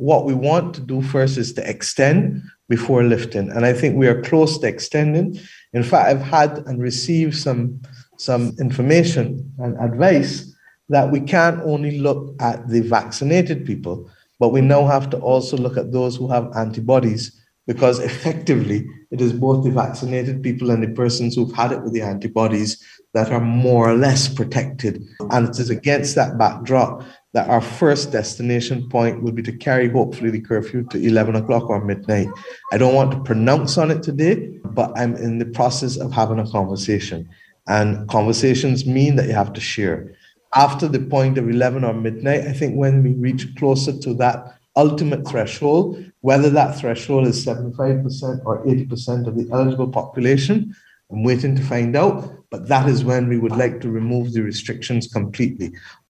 what we want to do first is to extend before lifting. And I think we are close to extending. In fact, I've had and received some information and advice that we can't only look at the vaccinated people, but we now have to also look at those who have antibodies, because effectively it is both the vaccinated people and the persons who've had it with the antibodies that are more or less protected. And it is against that backdrop that our first destination point will be to carry, hopefully, the curfew to 11 o'clock or midnight. I don't want to pronounce on it today, but I'm in the process of having a conversation. And conversations mean that you have to share. After the point of 11 or midnight, I think when we reach closer to that ultimate threshold, whether that threshold is 75% or 80% of the eligible population, I'm waiting to find out, but that is when we would like to remove the restrictions completely.